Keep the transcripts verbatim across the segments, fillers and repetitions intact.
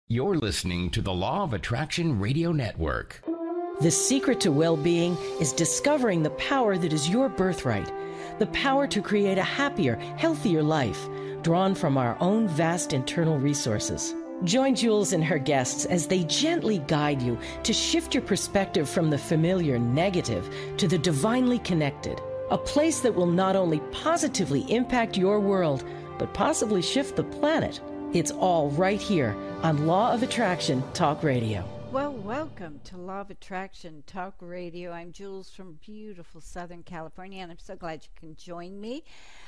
You're listening to the Law of Attraction Radio Network. The secret to well-being is discovering the power that is your birthright, the power to create a happier, healthier life, drawn from our own vast internal resources. Join Jules and her guests as they gently guide you to shift your perspective from the familiar negative to the divinely connected, a place that will not only positively impact your world, but possibly shift the planet. It's all right here on Law of Attraction Talk Radio. Well, welcome to Law of Attraction Talk Radio. I'm Jules from beautiful Southern California, and I'm so glad you can join me.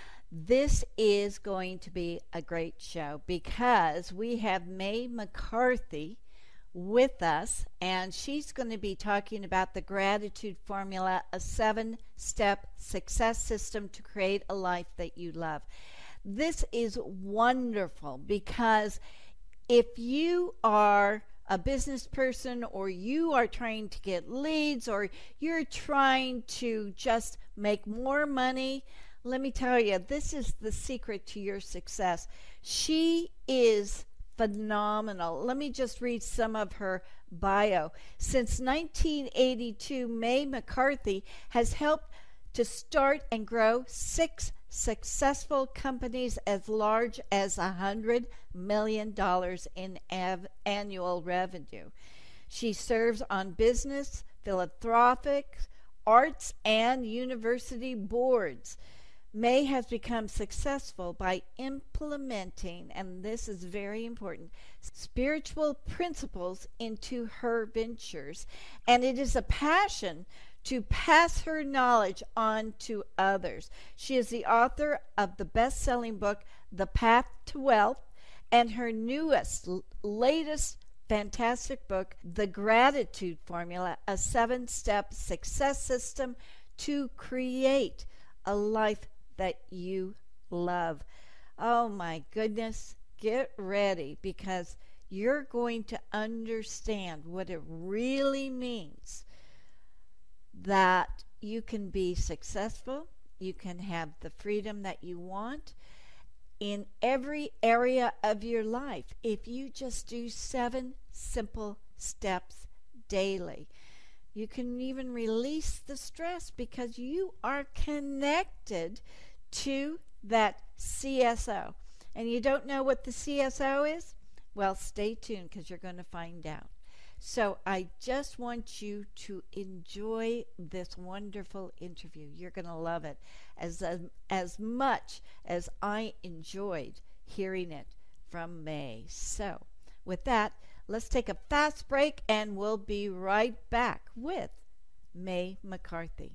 This is going to be a great show because we have May McCarthy with us, and she's going to be talking about the gratitude formula, a seven-step success system to create a life that you love. This is wonderful because if you are a business person or you are trying to get leads or you're trying to just make more money, let me tell you, this is the secret to your success. She is phenomenal. Let me just read some of her bio. Since nineteen eighty-two, May McCarthy has helped to start and grow six successful companies as large as one hundred million dollars in av- annual revenue. She serves on business, philanthropic, arts, and university boards. May has become successful by implementing, and this is very important, spiritual principles into her ventures. And it is a passion to pass her knowledge on to others. She is the author of the best-selling book, The Path to Wealth, and her newest, latest fantastic book, The Gratitude Formula, a seven-step success system to create a life that you love. Oh my goodness, get ready because you're going to understand what it really means that you can be successful, you can have the freedom that you want in every area of your life if you just do seven simple steps daily. You can even release the stress because you are connected to that C S O. And you don't know what the C S O is? Well, stay tuned because you're going to find out. So I just want you to enjoy this wonderful interview. You're going to love it as, as, as much as I enjoyed hearing it from May. So with that, let's take a fast break and we'll be right back with May McCarthy.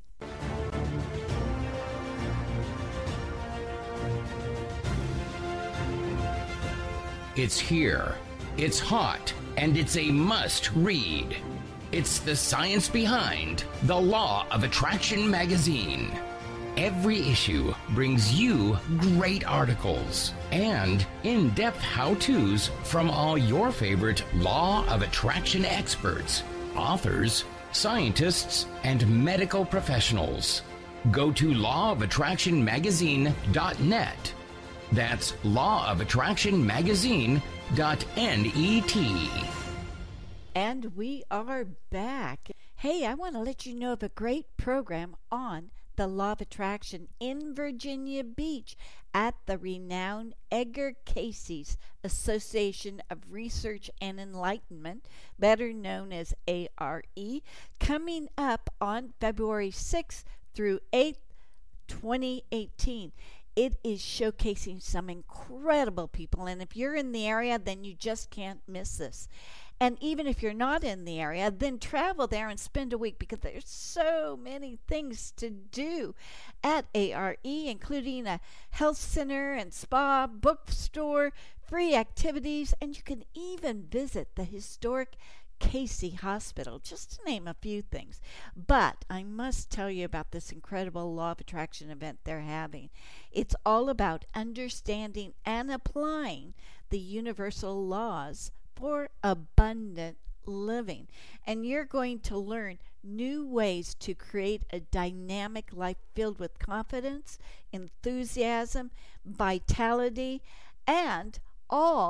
It's here, it's hot, and it's a must-read. It's the science behind The Law of Attraction magazine. Every issue brings you great articles and in-depth how-tos from all your favorite Law of Attraction experts, authors, scientists, and medical professionals. Go to law of attraction magazine dot net. That's law of attraction magazine dot net. And we are back. Hey, I want to let you know of a great program on the Law of Attraction in Virginia Beach at the renowned Edgar Cayce's Association of Research and Enlightenment, better known as A R E, coming up on February sixth through eighth, twenty eighteen. It is showcasing some incredible people, and if you're in the area, then you just can't miss this. And even if you're not in the area, then travel there and spend a week because there's so many things to do at A R E, including a health center and spa, bookstore, free activities, and you can even visit the historic Cayce Hospital, just to name a few things. But I must tell you about this incredible Law of Attraction event they're having. It's all about understanding and applying the universal laws for abundant living. And you're going to learn new ways to create a dynamic life filled with confidence, enthusiasm, vitality, and all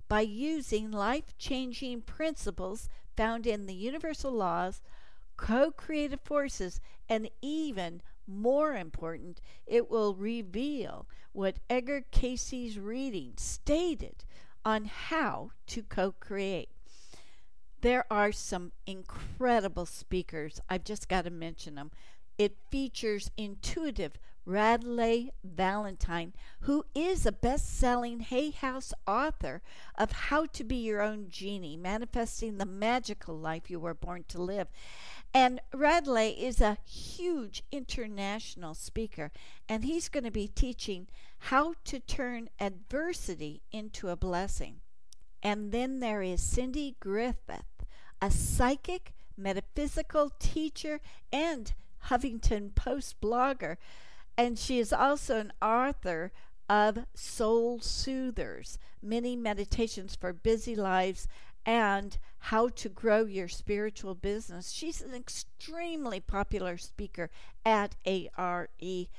by using life-changing principles found in the universal laws, co-creative forces, and even more important, it will reveal what Edgar Cayce's reading stated on how to co-create. There are some incredible speakers. I've just got to mention them. It features intuitive Radleigh Valentine, who is a best-selling Hay House author of How to Be Your Own Genie, Manifesting the Magical Life You Were Born to Live. And Radleigh is a huge international speaker, and he's going to be teaching how to turn adversity into a blessing. And then there is Cindy Griffith, a psychic, metaphysical teacher, and Huffington Post blogger. And she is also an author of Soul Soothers, Many Meditations for Busy Lives, and How to Grow Your Spiritual Business. She's an extremely popular speaker at A R E.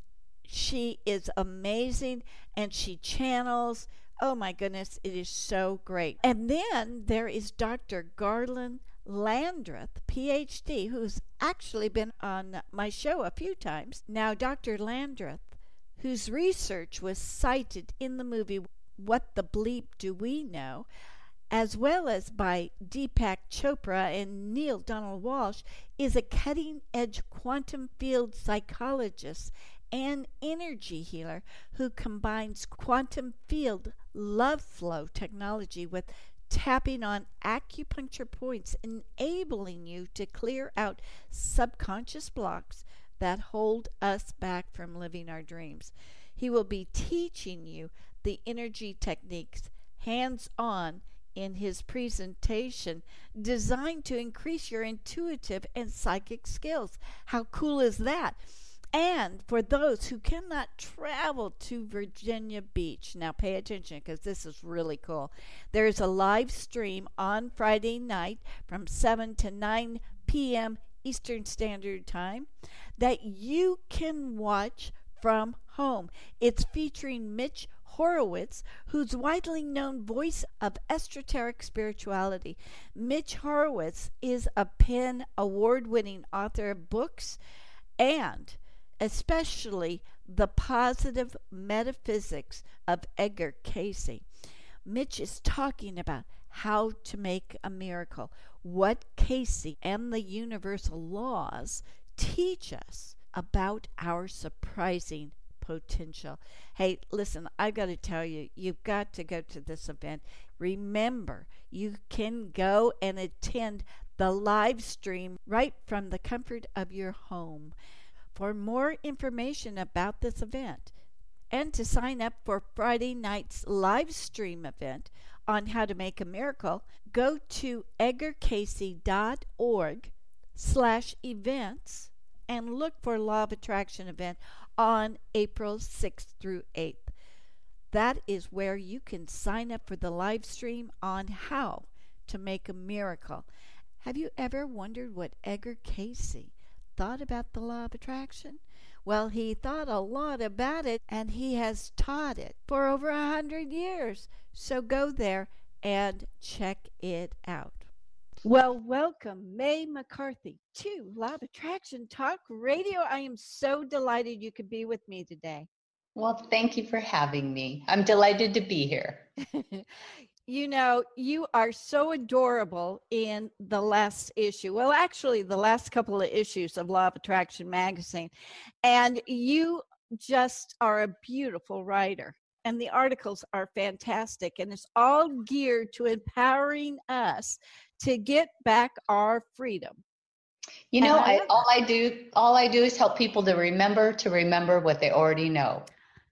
She is amazing, and she channels. Oh my goodness, it is so great. And then there is Doctor Garland Landreth, P H D, who's actually been on my show a few times. Now, Doctor Landreth, whose research was cited in the movie What the Bleep Do We Know, as well as by Deepak Chopra and Neil Donald Walsh, is a cutting-edge quantum field psychologist and energy healer who combines quantum field love flow technology with tapping on acupuncture points, enabling you to clear out subconscious blocks that hold us back from living our dreams. He will be teaching you the energy techniques hands-on in his presentation, designed to increase your intuitive and psychic skills. How cool is that? And for those who cannot travel to Virginia Beach, now pay attention because this is really cool. There's a live stream on Friday night from seven to nine p.m. Eastern Standard Time that you can watch from home. It's featuring Mitch Horowitz, who's widely known voice of esoteric spirituality. Mitch Horowitz is a PEN award-winning author of books and especially The Positive Metaphysics of Edgar Cayce. Mitch is talking about how to make a miracle, what Cayce and the universal laws teach us about our surprising potential. Hey, listen, I've got to tell you, you've got to go to this event. Remember, you can go and attend the live stream right from the comfort of your home. For more information about this event and to sign up for Friday night's live stream event on how to make a miracle, go to edgarcayce.org slash events and look for Law of Attraction event on April sixth through eighth. That is where you can sign up for the live stream on how to make a miracle. Have you ever wondered what Edgar Cayce thought about the law of attraction? Well, he thought a lot about it, and he has taught it for over a hundred years. So go there and check it out. Well, welcome, May McCarthy, to Law of Attraction Talk Radio. I am so delighted you could be with me today. Well, thank you for having me. I'm delighted to be here. You know, you are so adorable in the last issue. Well, actually, the last couple of issues of Law of Attraction magazine. And you just are a beautiful writer. And the articles are fantastic. And it's all geared to empowering us to get back our freedom. You know, I, all I do, all I do is help people to remember, to remember what they already know.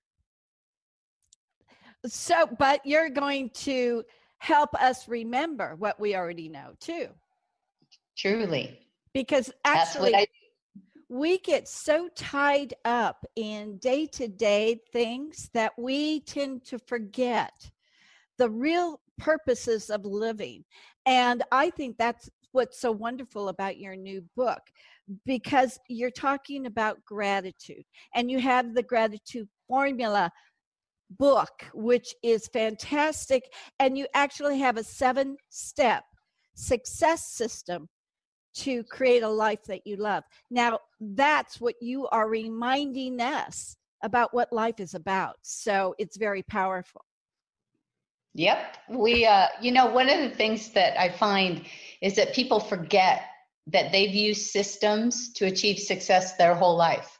So, but you're going to help us remember what we already know too. Truly. Because actually, we get so tied up in day-to-day things that we tend to forget the real purposes of living. And I think that's what's so wonderful about your new book, because you're talking about gratitude and you have the gratitude formula book, which is fantastic. And you actually have a seven-step success system to create a life that you love. Now, that's what you are reminding us about what life is about. So it's very powerful. Yep. We, uh, you know, one of the things that I find is that people forget that they've used systems to achieve success their whole life.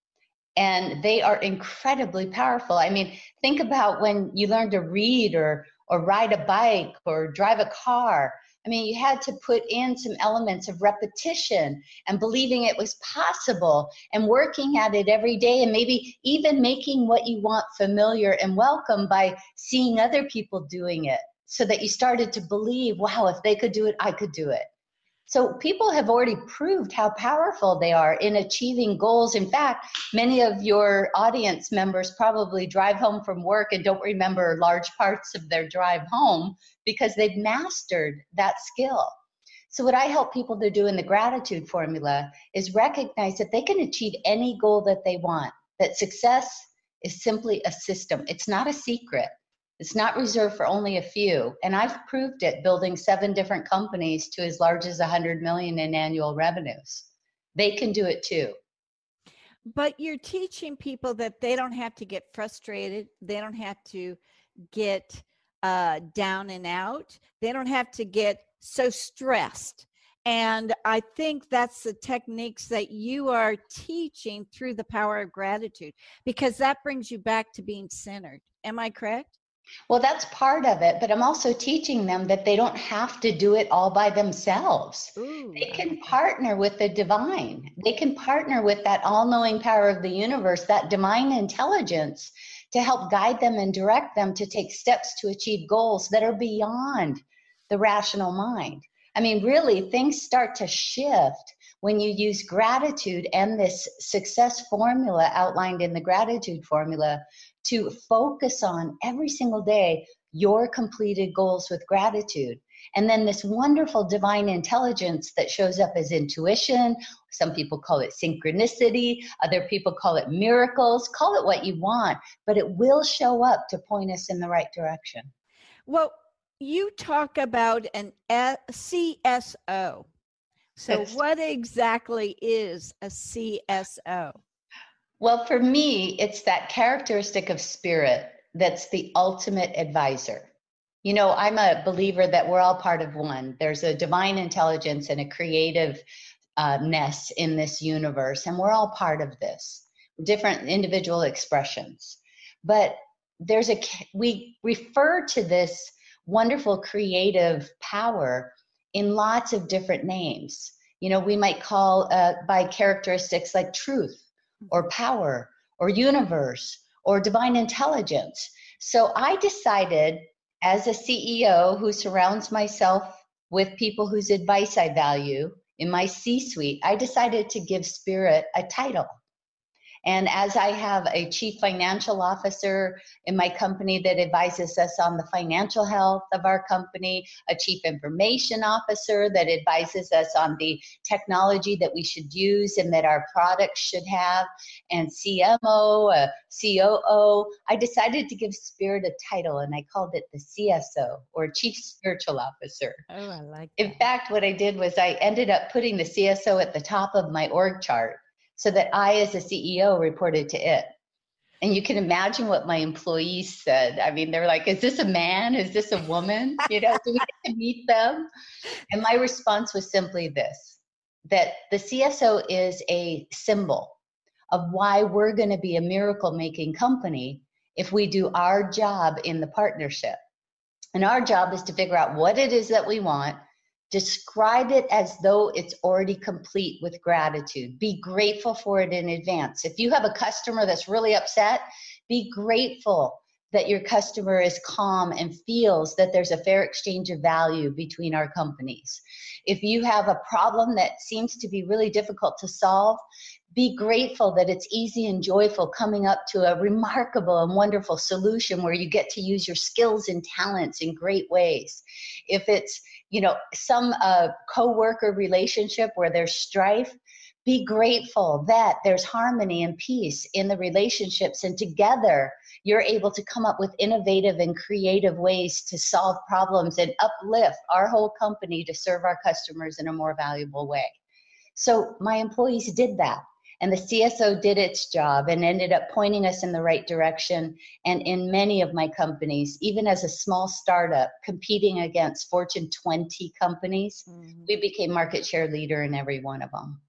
And they are incredibly powerful. I mean, think about when you learn to read or, or ride a bike or drive a car. I mean, you had to put in some elements of repetition and believing it was possible and working at it every day, and maybe even making what you want familiar and welcome by seeing other people doing it, so that you started to believe, wow, if they could do it, I could do it. So people have already proved how powerful they are in achieving goals. In fact, many of your audience members probably drive home from work and don't remember large parts of their drive home because they've mastered that skill. So what I help people to do in the gratitude formula is recognize that they can achieve any goal that they want, that success is simply a system. It's not a secret. It's not reserved for only a few. And I've proved it building seven different companies to as large as one hundred million in annual revenues. They can do it too. But you're teaching people that they don't have to get frustrated. They don't have to get uh, down and out. They don't have to get so stressed. And I think that's the techniques that you are teaching through the power of gratitude, because that brings you back to being centered. Am I correct? Well, that's part of it, but I'm also teaching them that they don't have to do it all by themselves. Ooh, they can partner with the divine. They can partner with that all-knowing power of the universe, that divine intelligence, to help guide them and direct them to take steps to achieve goals that are beyond the rational mind. I mean, really, things start to shift when you use gratitude and this success formula outlined in the gratitude formula to focus on every single day your completed goals with gratitude. And then this wonderful divine intelligence that shows up as intuition. Some people call it synchronicity. Other people call it miracles. Call it what you want, but it will show up to point us in the right direction. Well, you talk about an C S O. So It's, what exactly is a C S O? Well, for me, it's that characteristic of spirit that's the ultimate advisor. You know, I'm a believer that we're all part of one. There's a divine intelligence and a creativeness uh, in this universe, and we're all part of this, different individual expressions. But there's a, we refer to this wonderful creative power in lots of different names. You know, we might call uh, by characteristics like truth, or power, or universe, or divine intelligence. So I decided, as a C E O who surrounds myself with people whose advice I value in my C-suite, I decided to give spirit a title. And as I have a chief financial officer in my company that advises us on the financial health of our company, a chief information officer that advises us on the technology that we should use and that our products should have, and C M O, a C O O, I decided to give spirit a title, and I called it the C S O, or Chief Spiritual Officer. Oh, I like that. In fact, what I did was I ended up putting the C S O at the top of my org chart, so that I, as a C E O, reported to it. And you can imagine what my employees said. I mean, they're like, is this a man? Is this a woman? You know, do we get to meet them? And my response was simply this, that the C S O is a symbol of why we're going to be a miracle-making company if we do our job in the partnership. And our job is to figure out what it is that we want, describe it as though it's already complete with gratitude. Be grateful for it in advance. If you have a customer that's really upset, be grateful that your customer is calm and feels that there's a fair exchange of value between our companies. If you have a problem that seems to be really difficult to solve, be grateful that it's easy and joyful coming up to a remarkable and wonderful solution where you get to use your skills and talents in great ways. If it's, you know, some uh, co-worker relationship where there's strife, Be grateful that there's harmony and peace in the relationships, and together you're able to come up with innovative and creative ways to solve problems and uplift our whole company to serve our customers in a more valuable way. So my employees did that, and the C S O did its job and ended up pointing us in the right direction. And in many of my companies, even as a small startup competing against Fortune twenty companies, mm-hmm. we became market share leader in every one of them.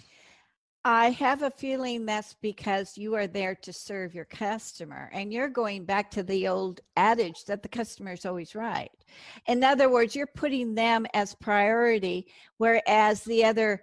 I have a feeling that's because you are there to serve your customer, and you're going back to the old adage that the customer is always right. In other words, you're putting them as priority, whereas the other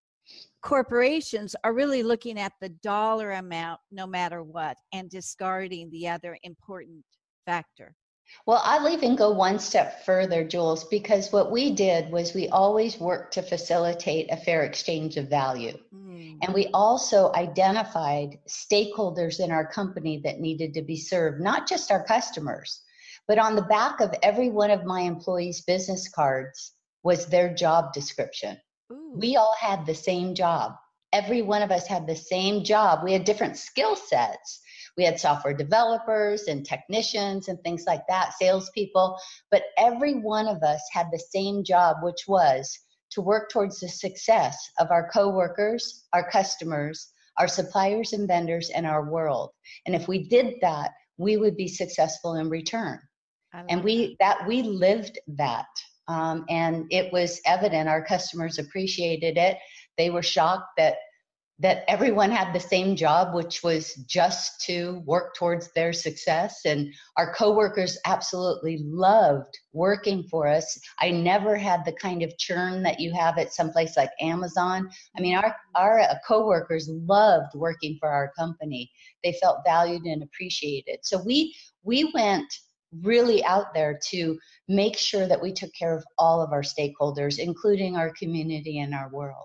corporations are really looking at the dollar amount no matter what and discarding the other important factor. Well, I'll even go one step further, Jules, because what we did was we always worked to facilitate a fair exchange of value. Mm. And we also identified stakeholders in our company that needed to be served, not just our customers, but on the back of every one of my employees' business cards was their job description. Ooh. We all had the same job. Every one of us had the same job. We had different skill sets. We had software developers and technicians and things like that, salespeople, but every one of us had the same job, which was to work towards the success of our coworkers, our customers, our suppliers and vendors, and our world. And if we did that, we would be successful in return. And we that. that we lived that. Um, and it was evident. Our customers appreciated it. They were shocked that that everyone had the same job, which was just to work towards their success. And our coworkers absolutely loved working for us. I never had the kind of churn that you have at someplace like Amazon. I mean, our, our coworkers loved working for our company. They felt valued and appreciated. So we, we went really out there to make sure that we took care of all of our stakeholders, including our community and our world.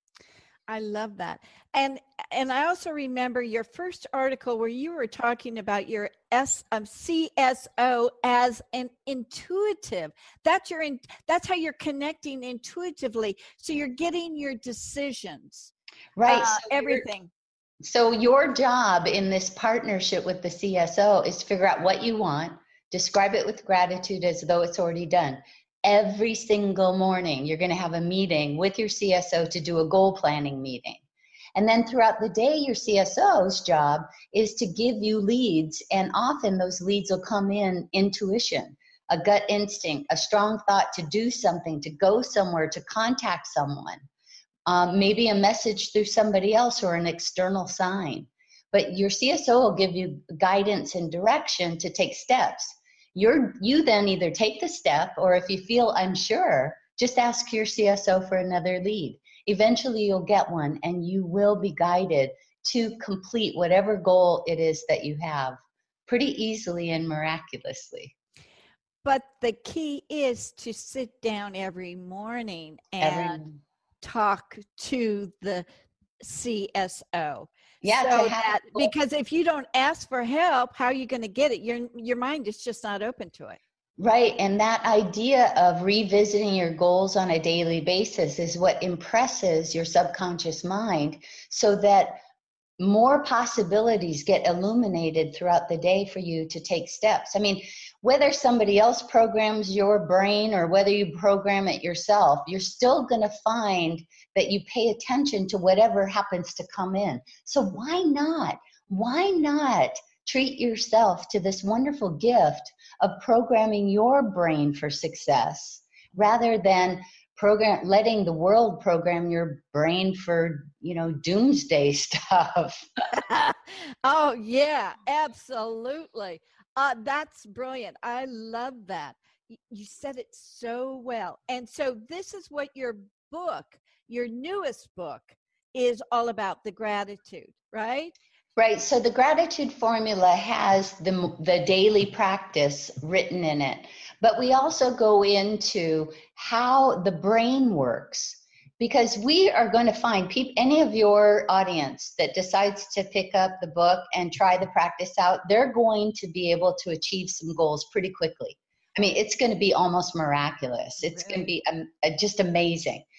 I love that. And and I also remember your first article where you were talking about your S um, C S O as an intuitive. That's your in, that's how you're connecting intuitively. So you're getting your decisions. Right. Uh, so everything. So your job in this partnership with the C S O is to figure out what you want, describe it with gratitude as though it's already done. Every single morning, you're going to have a meeting with your C S O to do a goal planning meeting. And then throughout the day, your C S O's job is to give you leads. And often those leads will come in intuition, a gut instinct, a strong thought to do something, to go somewhere, to contact someone, um, maybe a message through somebody else or an external sign. But your C S O will give you guidance and direction to take steps. You're, you then either take the step, or if you feel unsure, just ask your C S O for another lead. Eventually you'll get one, and you will be guided to complete whatever goal it is that you have pretty easily and miraculously. But the key is to sit down every morning and every... talk to the C S O. Yeah, so that, because if you don't ask for help, how are you going to get it? Your your mind is just not open to it. Right, and that idea of revisiting your goals on a daily basis is what impresses your subconscious mind, so that more possibilities get illuminated throughout the day for you to take steps. I mean, whether somebody else programs your brain or whether you program it yourself, you're still going to find that you pay attention to whatever happens to come in. So why not? Why not treat yourself to this wonderful gift of programming your brain for success rather than program letting the world program your brain for, you know, doomsday stuff. Oh yeah, absolutely. Uh, that's brilliant. I love that. Y- you said it so well. And so this is what your book, your newest book, is all about, the gratitude, right? Right. So the gratitude formula has the the daily practice written in it, but we also go into how the brain works, because we are going to find people, any of your audience that decides to pick up the book and try the practice out, they're going to be able to achieve some goals pretty quickly. I mean, it's going to be almost miraculous. It's really? going to be um, just amazing.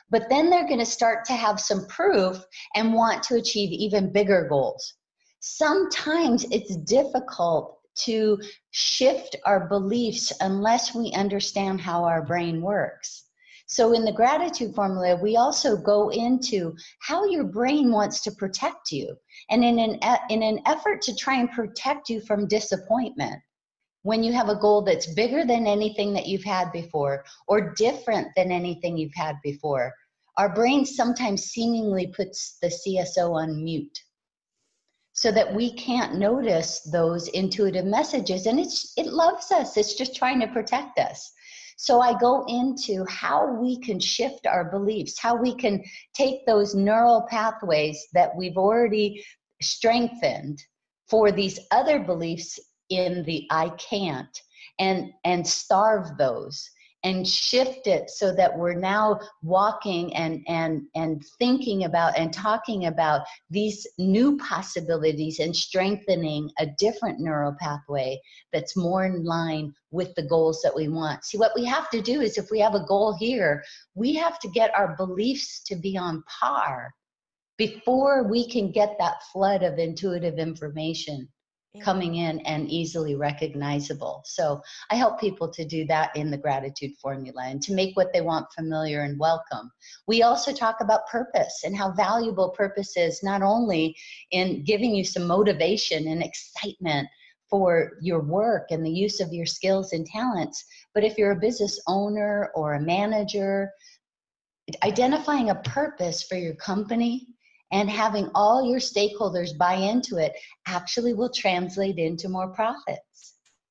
But then they're going to start to have some proof and want to achieve even bigger goals. Sometimes it's difficult to shift our beliefs unless we understand how our brain works. So in the gratitude formula, we also go into how your brain wants to protect you. And in an, in an effort to try and protect you from disappointment, when you have a goal that's bigger than anything that you've had before or different than anything you've had before, our brain sometimes seemingly puts the C S O on mute so that we can't notice those intuitive messages. And it's, it loves us. It's just trying to protect us. So I go into how we can shift our beliefs, how we can take those neural pathways that we've already strengthened for these other beliefs in the I can't, and, and starve those and shift it so that we're now walking and, and, and thinking about and talking about these new possibilities and strengthening a different neural pathway that's more in line with the goals that we want. See, what we have to do is if we have a goal here, we have to get our beliefs to be on par before we can get that flood of intuitive information coming in and easily recognizable. So I help people to do that in the gratitude formula and to make what they want familiar and welcome. We also talk about purpose and how valuable purpose is, not only in giving you some motivation and excitement for your work and the use of your skills and talents, but if you're a business owner or a manager, identifying a purpose for your company and having all your stakeholders buy into it actually will translate into more profits.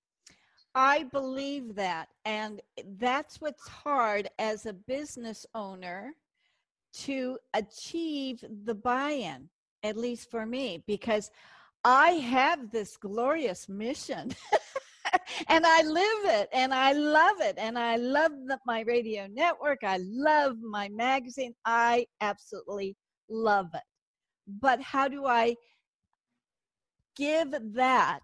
I believe that. And that's what's hard as a business owner, to achieve the buy-in, at least for me, because I have this glorious mission and I live it and I love it. And I love the, my radio network. I love my magazine. I absolutely love it. But how do I give that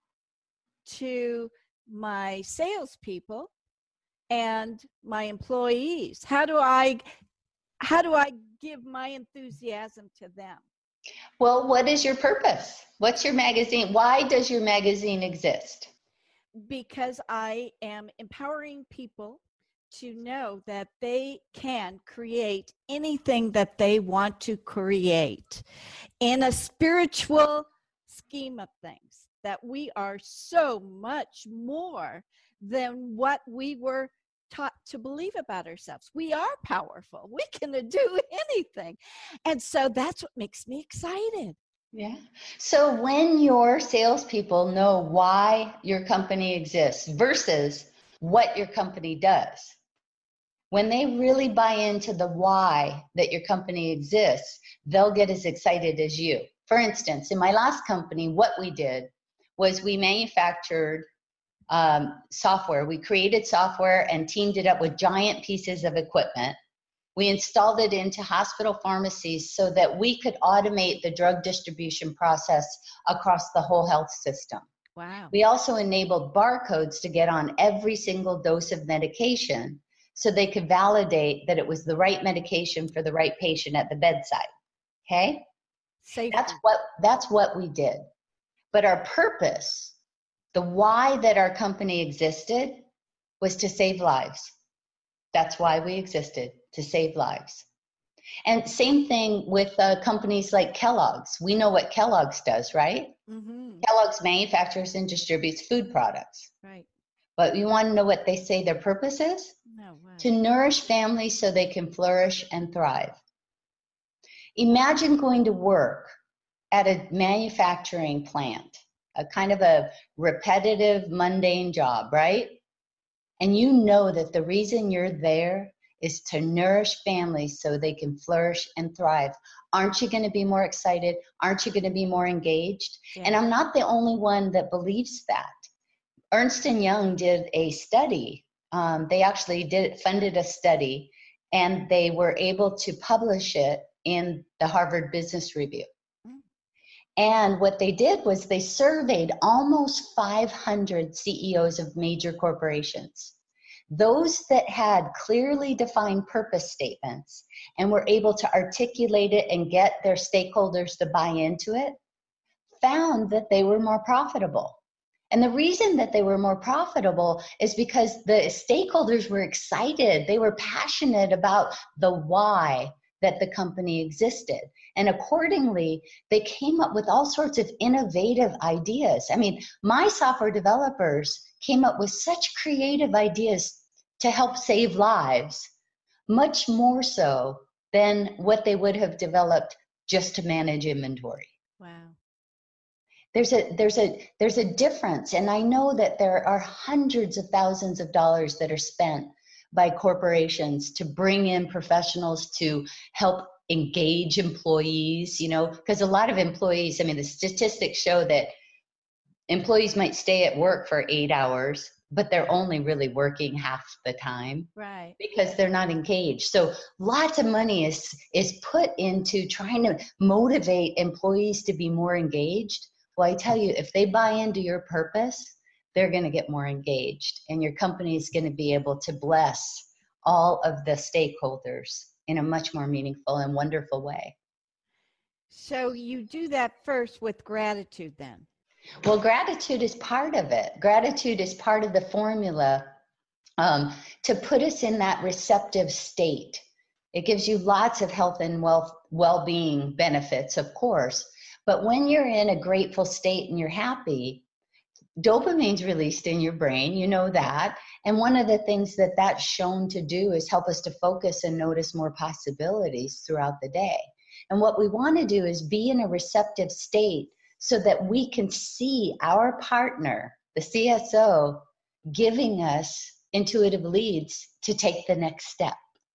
to my salespeople and my employees? How do I, how do I give my enthusiasm to them? Well, what is your purpose? What's your magazine? Why does your magazine exist? Because I am empowering people to know that they can create anything that they want to create in a spiritual scheme of things, that we are so much more than what we were taught to believe about ourselves. We are powerful. We can do anything. And so that's what makes me excited. Yeah. So when your salespeople know why your company exists versus what your company does, when they really buy into the why that your company exists, they'll get as excited as you. For instance, in my last company, what we did was we manufactured um, software. We created software and teamed it up with giant pieces of equipment. We installed it into hospital pharmacies so that we could automate the drug distribution process across the whole health system. Wow. We also enabled barcodes to get on every single dose of medication so they could validate that it was the right medication for the right patient at the bedside. Okay? Safety. That's what, that's what we did. But our purpose, the why that our company existed, was to save lives. That's why we existed, to save lives. And same thing with uh, companies like Kellogg's. We know what Kellogg's does, right? Mm-hmm. Kellogg's manufactures and distributes food products. Right. But you want to know what they say their purpose is? No way. To nourish families so they can flourish and thrive. Imagine going to work at a manufacturing plant, a kind of a repetitive, mundane job, right? And you know that the reason you're there is to nourish families so they can flourish and thrive. Aren't you going to be more excited? Aren't you going to be more engaged? Yeah. And I'm not the only one that believes that. Ernst and Young did a study. Um, they actually did funded a study, and they were able to publish it in the Harvard Business Review. Mm. And what they did was they surveyed almost five hundred C E Os of major corporations. those that had clearly defined purpose statements and were able to articulate it and get their stakeholders to buy into it, found that they were more profitable. And the reason that they were more profitable is because the stakeholders were excited. They were passionate about the why that the company existed. And accordingly, they came up with all sorts of innovative ideas. I mean, my software developers came up with such creative ideas to help save lives, much more so than what they would have developed just to manage inventory. Wow. There's a there's a there's a difference, and I know that there are hundreds of thousands of dollars that are spent by corporations to bring in professionals to help engage employees, you know, because a lot of employees, I mean, the statistics show that employees might stay at work for eight hours, but they're only really working half the time. Right. Because they're not engaged. So lots of money is is put into trying to motivate employees to be more engaged. Well, I tell you, if they buy into your purpose, they're going to get more engaged, and your company is going to be able to bless all of the stakeholders in a much more meaningful and wonderful way. So you do that first with gratitude then? Well, gratitude is part of it. Gratitude is part of the formula um, to put us in that receptive state. It gives you lots of health and wealth, well-being benefits, of course. But when you're in a grateful state and you're happy, dopamine's released in your brain, you know that. And one of the things that that's shown to do is help us to focus and notice more possibilities throughout the day. And what we want to do is be in a receptive state so that we can see our partner, the C S O, giving us intuitive leads to take the next step.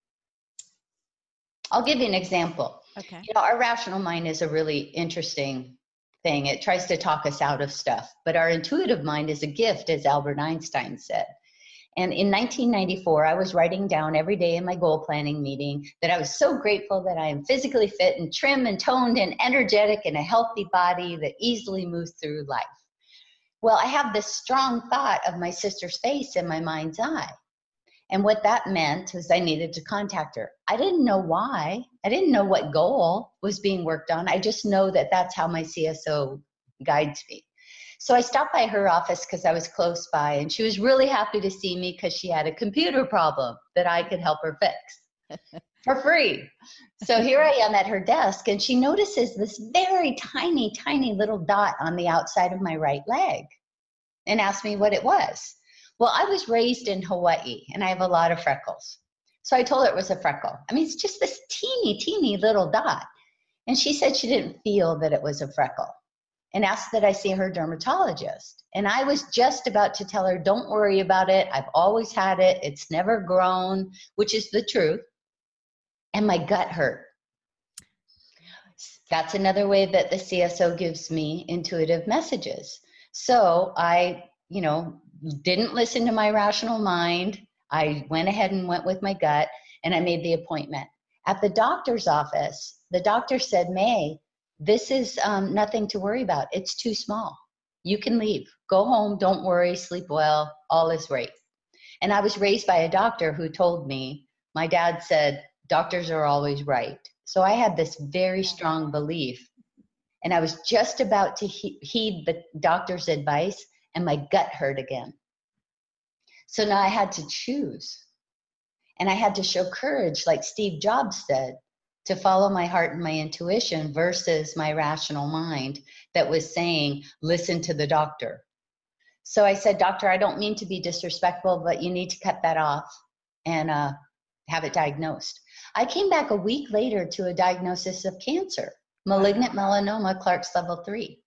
I'll give you an example. Okay. You know, our rational mind is a really interesting thing. It tries to talk us out of stuff, but our intuitive mind is a gift, as Albert Einstein said. And in nineteen ninety-four, I was writing down every day in my goal planning meeting that I was so grateful that I am physically fit and trim and toned and energetic and a healthy body that easily moves through life. Well, I have this strong thought of my sister's face in my mind's eye. And what that meant was I needed to contact her. I didn't know why. I didn't know what goal was being worked on. I just know that that's how my C S O guides me. So I stopped by her office because I was close by, and she was really happy to see me because she had a computer problem that I could help her fix for free. So here I am at her desk, and she notices this very tiny, tiny little dot on the outside of my right leg and asked me what it was. Well, I was raised in Hawaii, and I have a lot of freckles. So I told her it was a freckle. I mean, it's just this teeny, teeny little dot. And she said she didn't feel that it was a freckle and asked that I see her dermatologist. And I was just about to tell her, don't worry about it. I've always had it. It's never grown, which is the truth. And my gut hurt. That's another way that the C S O gives me intuitive messages. So I, you know, didn't listen to my rational mind. I went ahead and went with my gut, and I made the appointment. At the doctor's office, the doctor said, May, this is um, nothing to worry about. It's too small. You can leave. Go home. Don't worry. Sleep well. All is right. And I was raised by a doctor who told me, my dad said, doctors are always right. So I had this very strong belief. And I was just about to he- heed the doctor's advice, and my gut hurt again. So now I had to choose. And I had to show courage, like Steve Jobs said, to follow my heart and my intuition versus my rational mind that was saying, listen to the doctor. So I said, doctor, I don't mean to be disrespectful, but you need to cut that off and uh, have it diagnosed. I came back a week later to a diagnosis of cancer, malignant melanoma, Clark's level three.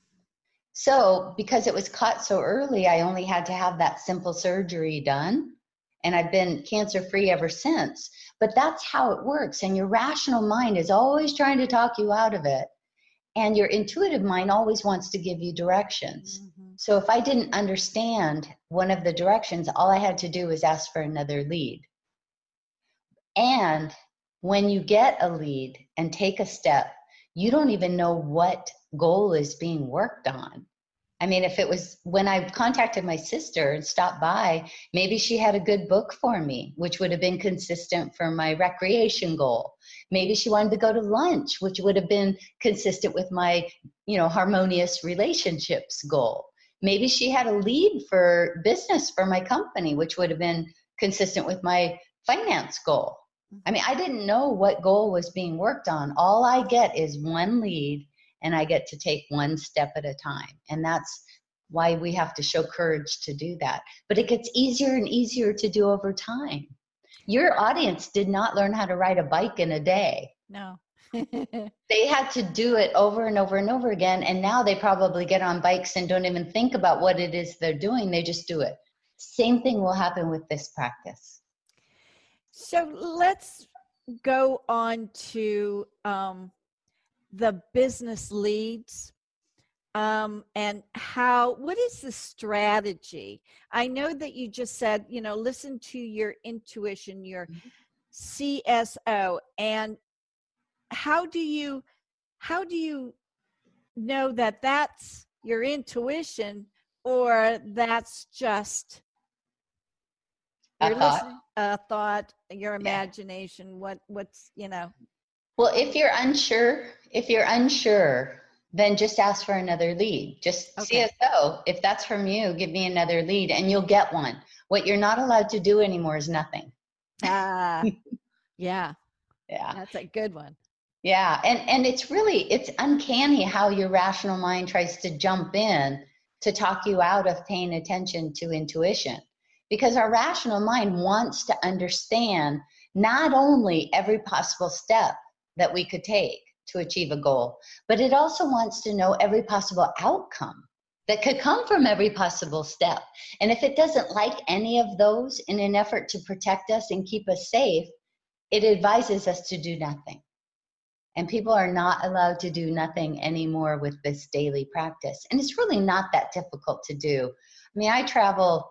So because it was caught so early, I only had to have that simple surgery done. And I've been cancer-free ever since. But that's how it works. And your rational mind is always trying to talk you out of it. And your intuitive mind always wants to give you directions. Mm-hmm. So if I didn't understand one of the directions, all I had to do was ask for another lead. And when you get a lead and take a step, you don't even know what goal is being worked on. I mean, if it was when I contacted my sister and stopped by, maybe she had a good book for me, which would have been consistent for my recreation goal. Maybe she wanted to go to lunch, which would have been consistent with my, you know, harmonious relationships goal. Maybe she had a lead for business for my company, which would have been consistent with my finance goal. I mean, I didn't know what goal was being worked on. All I get is one lead, and I get to take one step at a time. And that's why we have to show courage to do that. But it gets easier and easier to do over time. Your audience did not learn how to ride a bike in a day. No. They had to do it over and over and over again. And now they probably get on bikes and don't even think about what it is they're doing. They just do it. Same thing will happen with this practice. So let's go on to um, the business leads um, and how, what is the strategy? I know that you just said, you know, listen to your intuition, your mm-hmm. C S O, and how do you, how do you know that that's your intuition or that's just a your thought, a thought, your imagination, yeah. what, what's, you know? Well, if you're unsure, if you're unsure, then just ask for another lead. Just okay. C S O, if that's from you, give me another lead and you'll get one. What you're not allowed to do anymore is nothing. Ah, uh, yeah. Yeah. That's a good one. Yeah. And, and it's really, it's uncanny how your rational mind tries to jump in to talk you out of paying attention to intuition. Because our rational mind wants to understand not only every possible step that we could take to achieve a goal, but it also wants to know every possible outcome that could come from every possible step. And if it doesn't like any of those in an effort to protect us and keep us safe, it advises us to do nothing. And people are not allowed to do nothing anymore with this daily practice. And it's really not that difficult to do. I mean, I travel,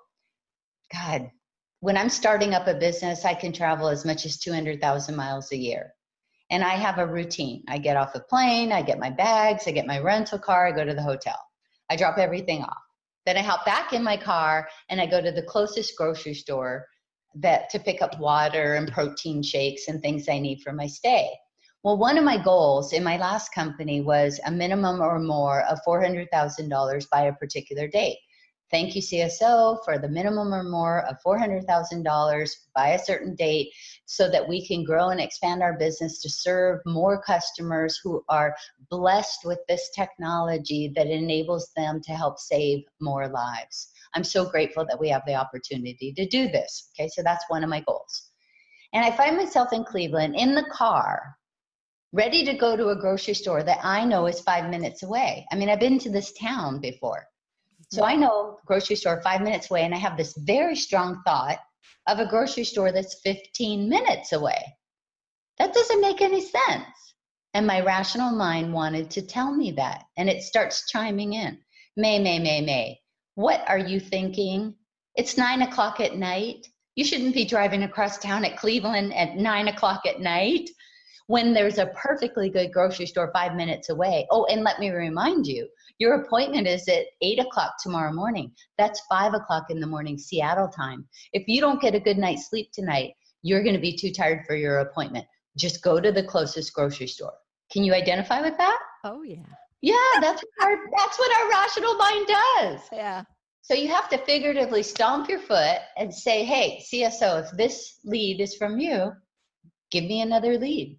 God, when I'm starting up a business, I can travel as much as two hundred thousand miles a year. And I have a routine. I get off a plane, I get my bags, I get my rental car, I go to the hotel. I drop everything off. Then I hop back in my car and I go to the closest grocery store that to pick up water and protein shakes and things I need for my stay. Well, one of my goals in my last company was a minimum or more of four hundred thousand dollars by a particular date. Thank you, C S O, for the minimum or more of four hundred thousand dollars by a certain date so that we can grow and expand our business to serve more customers who are blessed with this technology that enables them to help save more lives. I'm so grateful that we have the opportunity to do this. Okay, so that's one of my goals. And I find myself in Cleveland in the car, ready to go to a grocery store that I know is five minutes away. I mean, I've been to this town before. So I know grocery store five minutes away, and I have this very strong thought of a grocery store that's fifteen minutes away. That doesn't make any sense. And my rational mind wanted to tell me that. And it starts chiming in. May, May, May, May. What are you thinking? It's nine o'clock at night. You shouldn't be driving across town at Cleveland at nine o'clock at night when there's a perfectly good grocery store five minutes away. Oh, and let me remind you, your appointment is at eight o'clock tomorrow morning. That's five o'clock in the morning, Seattle time. If you don't get a good night's sleep tonight, you're going to be too tired for your appointment. Just go to the closest grocery store. Can you identify with that? Oh, yeah. Yeah, that's what our, that's what our rational mind does. Yeah. So you have to figuratively stomp your foot and say, hey, C S O, if this lead is from you, give me another lead.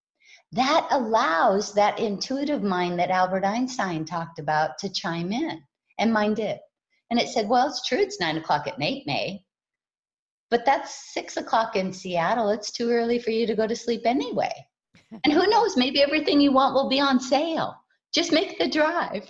That allows that intuitive mind that Albert Einstein talked about to chime in, and mine did. And it said, well, it's true, it's nine o'clock at night, May, but that's six o'clock in Seattle. It's too early for you to go to sleep anyway. And who knows, maybe everything you want will be on sale. Just make the drive.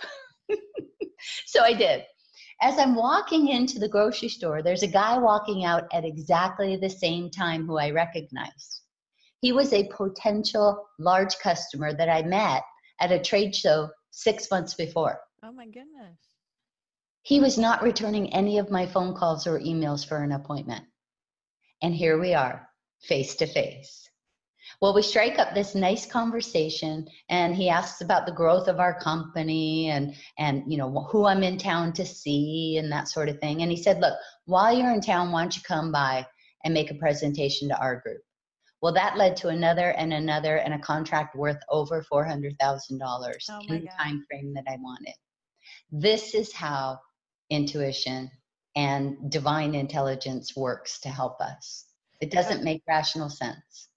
So I did. As I'm walking into the grocery store, there's a guy walking out at exactly the same time who I recognized. He was a potential large customer that I met at a trade show six months before. Oh my goodness. He was not returning any of my phone calls or emails for an appointment. And here we are, face to face. Well, we strike up this nice conversation, and he asks about the growth of our company and, and, you know, who I'm in town to see and that sort of thing. And he said, look, while you're in town, why don't you come by and make a presentation to our group? Well, that led to another and another, and a contract worth over four hundred thousand dollars Oh in the time frame that I wanted. This is how intuition and divine intelligence works to help us. It doesn't make rational sense.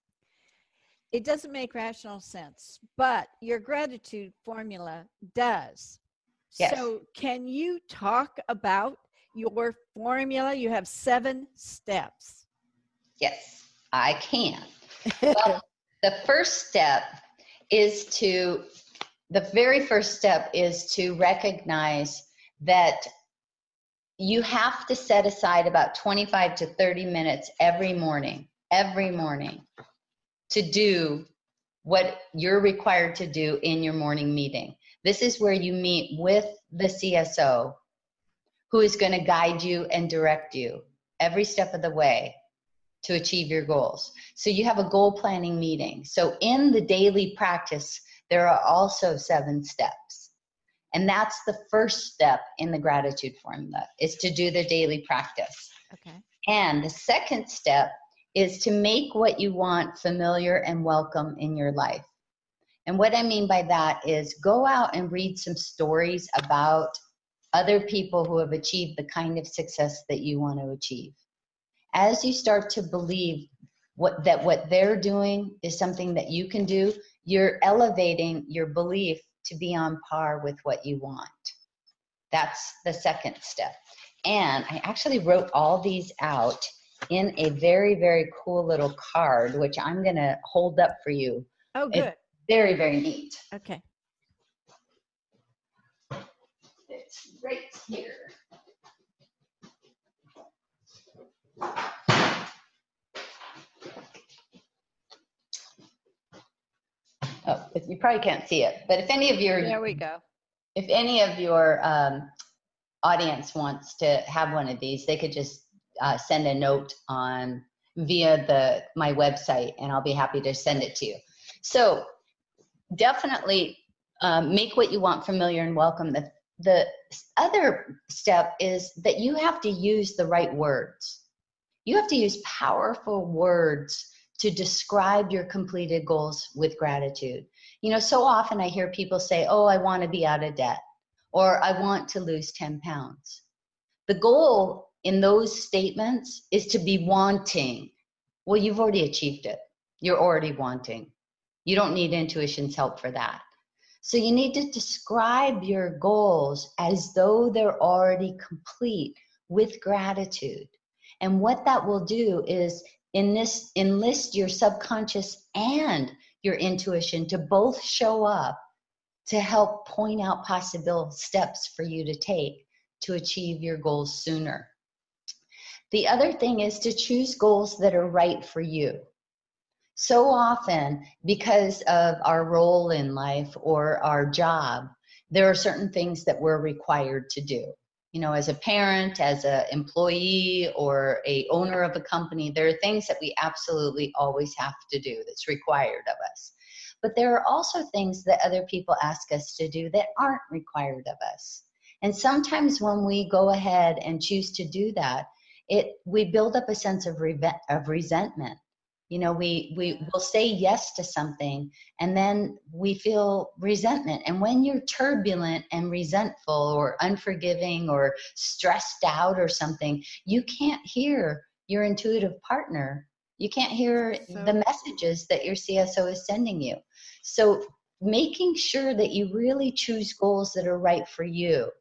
It doesn't make rational sense, but your gratitude formula does. Yes. So can you talk about your formula? You have seven steps. Yes, I can. Well, the first step is to, the very first step is to recognize that you have to set aside about twenty-five to thirty minutes every morning, every morning, to do what you're required to do in your morning meeting. This is where you meet with the C S O, who is going to guide you and direct you every step of the way to achieve your goals. So you have a goal planning meeting. So in the daily practice, there are also seven steps. And that's the first step in the gratitude formula, is to do the daily practice. Okay. And the second step is to make what you want familiar and welcome in your life. And what I mean by that is go out and read some stories about other people who have achieved the kind of success that you want to achieve. As you start to believe what, that what they're doing is something that you can do, you're elevating your belief to be on par with what you want. That's the second step. And I actually wrote all these out in a very, very cool little card, which I'm going to hold up for you. Oh, good. It's very, very neat. Okay. It's right here. Oh, you probably can't see it, but if any of your There we go. If any of your um, audience wants to have one of these, they could just uh, send a note on via the my website, and I'll be happy to send it to you. So definitely um, make what you want familiar and welcome. The the other step is that you have to use the right words. You have to use powerful words to describe your completed goals with gratitude. You know, so often I hear people say, oh, I want to be out of debt, or I want to lose ten pounds. The goal in those statements is to be wanting. Well, you've already achieved it. You're already wanting. You don't need intuition's help for that. So you need to describe your goals as though they're already complete with gratitude. And what that will do is in this, enlist your subconscious and your intuition to both show up to help point out possible steps for you to take to achieve your goals sooner. The other thing is to choose goals that are right for you. So often, because of our role in life or our job, there are certain things that we're required to do. You know, as a parent, as an employee, or a owner of a company, there are things that we absolutely always have to do that's required of us. But there are also things that other people ask us to do that aren't required of us. And sometimes when we go ahead and choose to do that, it we build up a sense of, re- of resentment. You know, we, we will say yes to something, and then we feel resentment. And when you're turbulent and resentful or unforgiving or stressed out or something, you can't hear your intuitive partner. You can't hear So- the messages that your C S O is sending you. So making sure that you really choose goals that are right for you,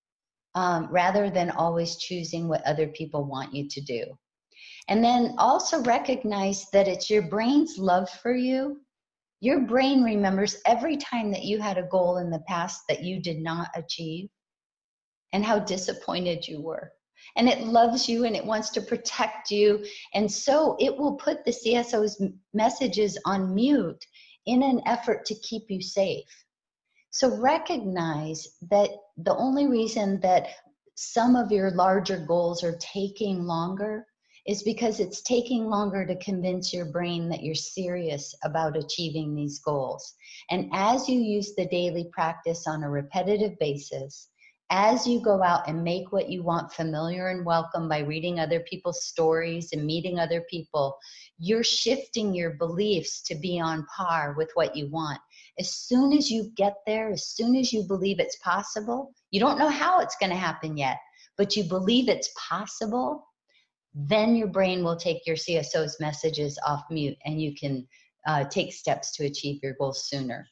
um, rather than always choosing what other people want you to do. And then also recognize that it's your brain's love for you. Your brain remembers every time that you had a goal in the past that you did not achieve and how disappointed you were. And it loves you and it wants to protect you. And so it will put the C S O's messages on mute in an effort to keep you safe. So recognize that the only reason that some of your larger goals are taking longer is because it's taking longer to convince your brain that you're serious about achieving these goals. And as you use the daily practice on a repetitive basis, as you go out and make what you want familiar and welcome by reading other people's stories and meeting other people, you're shifting your beliefs to be on par with what you want. As soon as you get there, as soon as you believe it's possible, you don't know how it's going to happen yet, but you believe it's possible, then your brain will take your C S O's messages off mute and you can uh, take steps to achieve your goals sooner.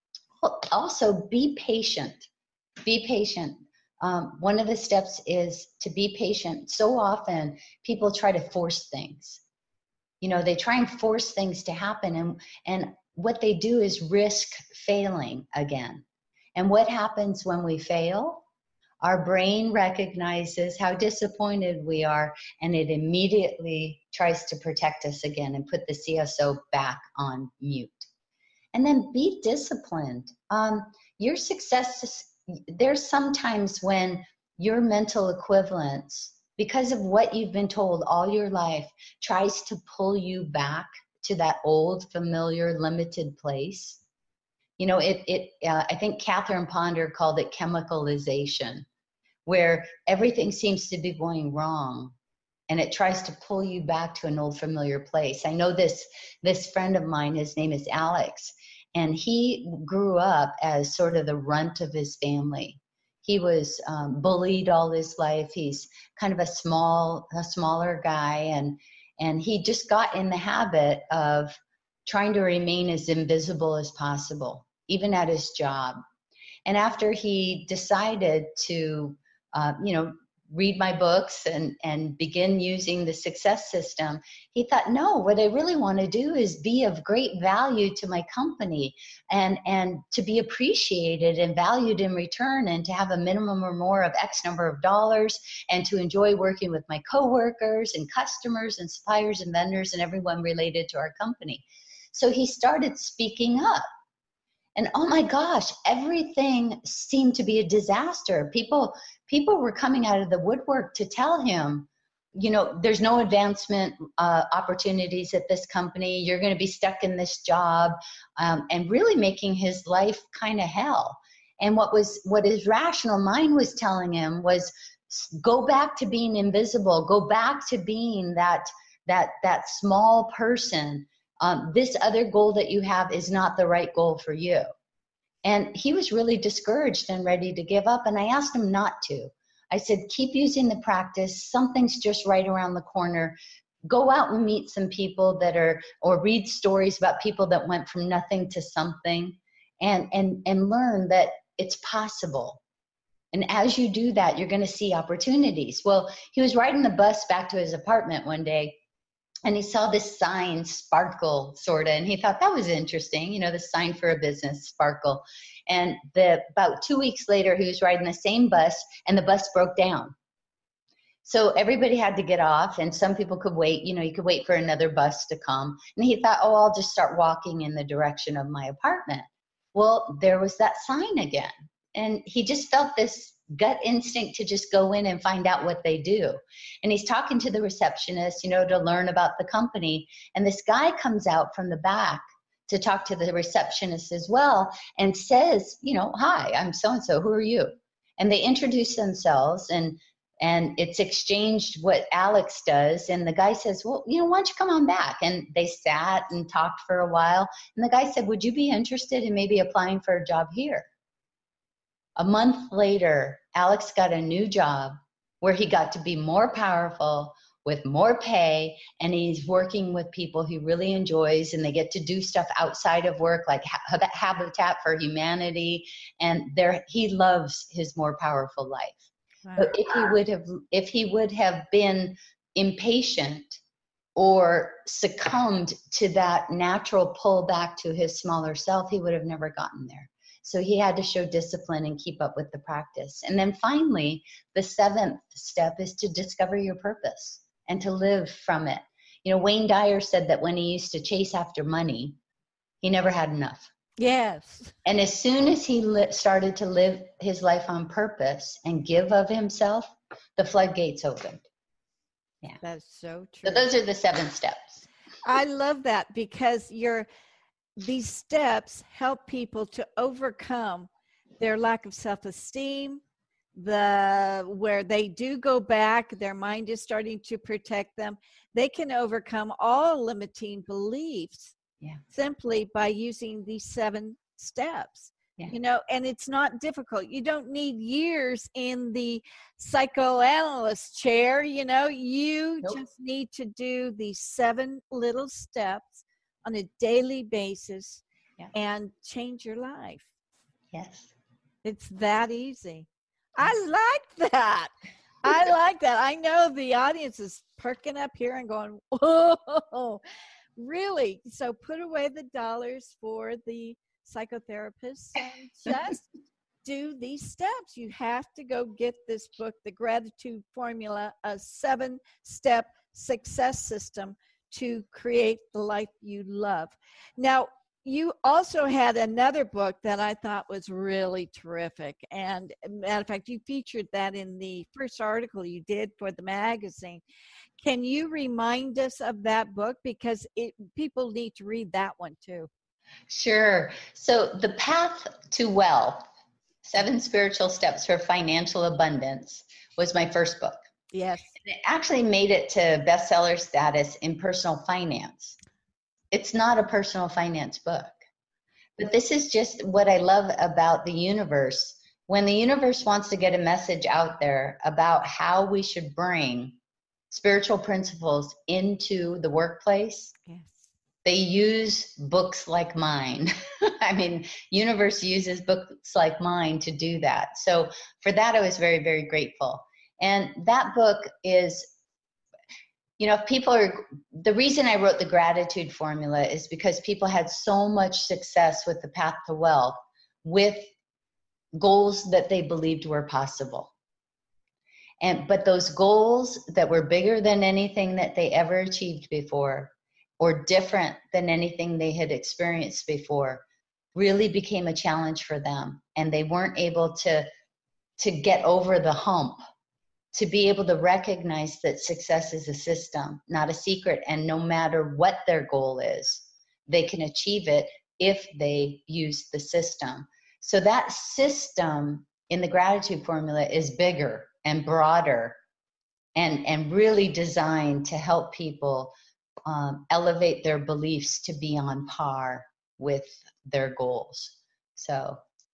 Also, be patient. Be patient. Um, one of the steps is to be patient. So often people try to force things. You know, they try and force things to happen, and, and what they do is risk failing again. And what happens when we fail? Our brain recognizes how disappointed we are, and it immediately tries to protect us again and put the C S O back on mute. And then be disciplined. Um, your success, there's sometimes when your mental equivalence, because of what you've been told all your life, tries to pull you back to that old, familiar, limited place. You know, it, it uh, I think Catherine Ponder called it chemicalization, where everything seems to be going wrong and it tries to pull you back to an old familiar place. I know this, this friend of mine, his name is Alex, and he grew up as sort of the runt of his family. He was um, bullied all his life. He's kind of a small, a smaller guy, and and he just got in the habit of trying to remain as invisible as possible, even at his job. And after he decided to, uh, you know, read my books and, and begin using the success system, he thought, no, what I really want to do is be of great value to my company and, and to be appreciated and valued in return, and to have a minimum or more of X number of dollars, and to enjoy working with my coworkers and customers and suppliers and vendors and everyone related to our company. So he started speaking up. And oh my gosh, everything seemed to be a disaster. People, people were coming out of the woodwork to tell him, you know, there's no advancement uh, opportunities at this company. You're going to be stuck in this job, um, and really making his life kind of hell. And what was, what his rational mind was telling him was, go back to being invisible. Go back to being that, that, that small person. Um, this other goal that you have is not the right goal for you. And he was really discouraged and ready to give up. And I asked him not to. I said, keep using the practice. Something's just right around the corner. Go out and meet some people that are, or read stories about people that went from nothing to something, and, and, and learn that it's possible. And as you do that, you're going to see opportunities. Well, he was riding the bus back to his apartment one day, and he saw this sign, Sparkle, sort of, and he thought that was interesting, you know, the sign for a business, Sparkle. And the, about two weeks later, he was riding the same bus, and the bus broke down. So everybody had to get off, and some people could wait, you know, you could wait for another bus to come. And he thought, oh, I'll just start walking in the direction of my apartment. Well, there was that sign again. And he just felt this gut instinct to just go in and find out what they do. And he's talking to the receptionist, you know, to learn about the company. And this guy comes out from the back to talk to the receptionist as well, and says, you know, hi, I'm so-and-so, who are you? And they introduce themselves, and and it's exchanged what Alex does. And the guy says, well, you know, why don't you come on back? And they sat and talked for a while. And the guy said, would you be interested in maybe applying for a job here? A month later, Alex got a new job where he got to be more powerful, with more pay, and he's working with people he really enjoys, and they get to do stuff outside of work, like Habitat for Humanity, and there he loves his more powerful life. Wow. But if he would have, if he would have been impatient or succumbed to that natural pull back to his smaller self, he would have never gotten there. So he had to show discipline and keep up with the practice. And then finally, the seventh step is to discover your purpose and to live from it. You know, Wayne Dyer said that when he used to chase after money, he never had enough. Yes. And as soon as he li- started to live his life on purpose and give of himself, the floodgates opened. Yeah. That's so true. So those are the seven steps. I love that because you're, these steps help people to overcome their lack of self-esteem, the where they do go back, their mind is starting to protect them. They can overcome all limiting beliefs yeah. simply by using these seven steps. Yeah. You know, and it's not difficult. You don't need years in the psychoanalyst chair. You know, you nope. just need to do these seven little steps on a daily basis yeah. and change your life. Yes. It's that easy. I like that. I like that. I know the audience is perking up here and going, whoa, really? So put away the dollars for the psychotherapists and just do these steps. You have to go get this book, The Gratitude Formula, a seven-step success system to create the life you love. Now, you also had another book that I thought was really terrific. And matter of fact, you featured that in the first article you did for the magazine. Can you remind us of that book? Because it, people need to read that one too. Sure. So The Path to Wealth, Seven Spiritual Steps for Financial Abundance, was my first book. Yes. And it actually made it to bestseller status in personal finance. It's not a personal finance book, but this is just what I love about the universe. When the universe wants to get a message out there about how we should bring spiritual principles into the workplace, yes. they use books like mine. I mean, universe uses books like mine to do that. So for that, I was very, very grateful. And that book is, you know, if people are, the reason I wrote the Gratitude Formula is because people had so much success with the Path to Wealth with goals that they believed were possible. And, but those goals that were bigger than anything that they ever achieved before, or different than anything they had experienced before, really became a challenge for them. And they weren't able to, to get over the hump, to be able to recognize that success is a system, not a secret. And no matter what their goal is, they can achieve it if they use the system. So that system in the Gratitude Formula is bigger and broader and, and really designed to help people um, elevate their beliefs to be on par with their goals. So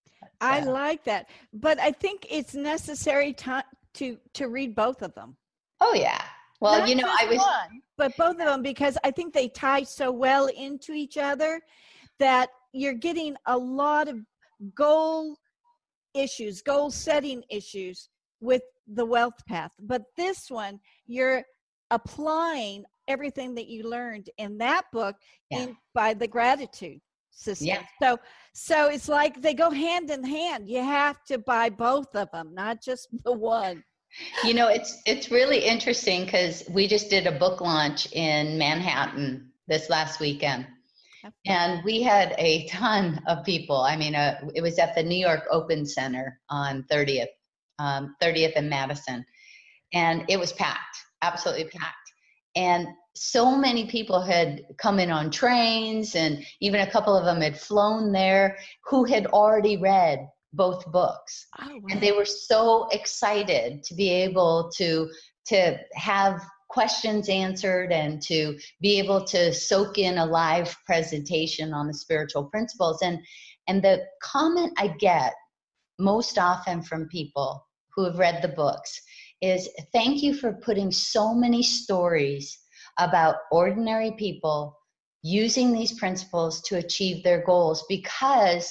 I uh, like that. But I think it's necessary to, to, to read both of them. Oh, yeah. Well, Not you know, I was, one, but both of them, because I think they tie so well into each other that you're getting a lot of goal issues, goal setting issues with the wealth path. But this one, you're applying everything that you learned in that book yeah. in, by the gratitude system. Yeah. So, so it's like they go hand in hand. You have to buy both of them, not just the one. You know, it's it's really interesting because we just did a book launch in Manhattan this last weekend. And we had a ton of people. I mean, uh, it was at the New York Open Center on thirtieth, um, thirtieth and Madison. And it was packed, absolutely packed. And so many people had come in on trains, and even a couple of them had flown there who had already read both books. Oh, wow. And they were so excited to be able to, to have questions answered and to be able to soak in a live presentation on the spiritual principles. And, and the comment I get most often from people who have read the books is, thank you for putting so many stories about ordinary people using these principles to achieve their goals, because